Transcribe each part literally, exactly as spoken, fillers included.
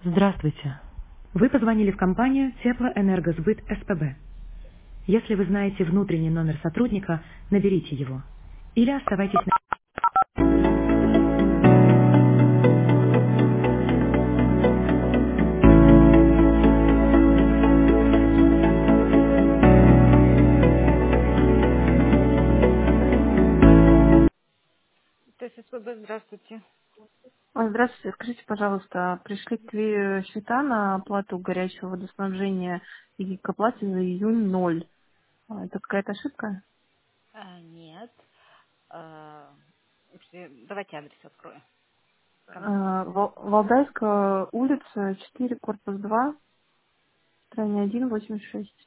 Здравствуйте. Вы позвонили в компанию Теплоэнергосбыт СПБ. Если вы знаете внутренний номер сотрудника, наберите его. Или оставайтесь на... То есть СПБ, здравствуйте. Ой, здравствуйте. Скажите, пожалуйста, пришли две счета на оплату горячего водоснабжения и к оплате за июнь ноль. А, Это какая-то ошибка? А, нет. А, если- давайте адрес открою. Контакт. А, Вал- Валдайская улица, четыре, корпус два, строение один, восемьдесят шесть.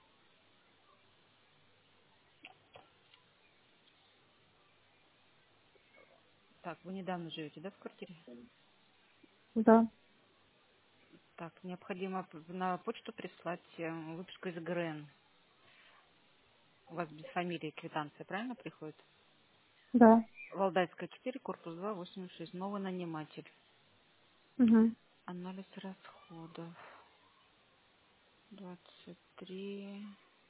Так, вы недавно живете, да, в квартире? Да, Так, необходимо п- на почту прислать э, выписку из ГРН. У вас без фамилии квитанция, правильно приходит? да. Валдайская четыре, корпус два, восемьдесят шесть. Новый наниматель. Угу, Анализ расходов. двадцать три.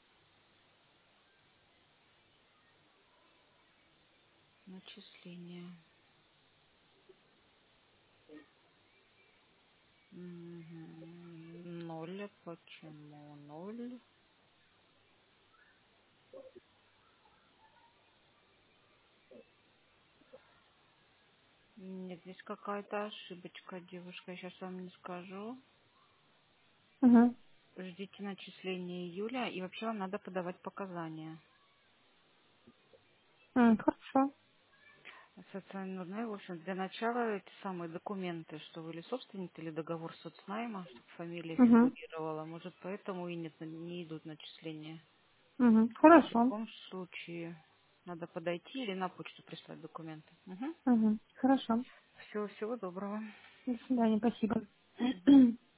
Начисление. Мгм. Ноль. Почему ноль? Нет, здесь какая-то ошибочка, девушка. Я сейчас вам не скажу. угу. Ждите начисления июля, и вообще вам надо подавать показания. М, Хорошо. Социально нужны, в общем, для начала эти самые документы, что вы или собственник, или договор соцнайма, чтобы фамилия Угу, фигурировала. Может, поэтому и нет, не идут начисления. угу. В Хорошо. любом случае, надо подойти или на почту прислать документы. Угу. Угу. Хорошо. Всего, всего доброго. До свидания, спасибо. Мгм.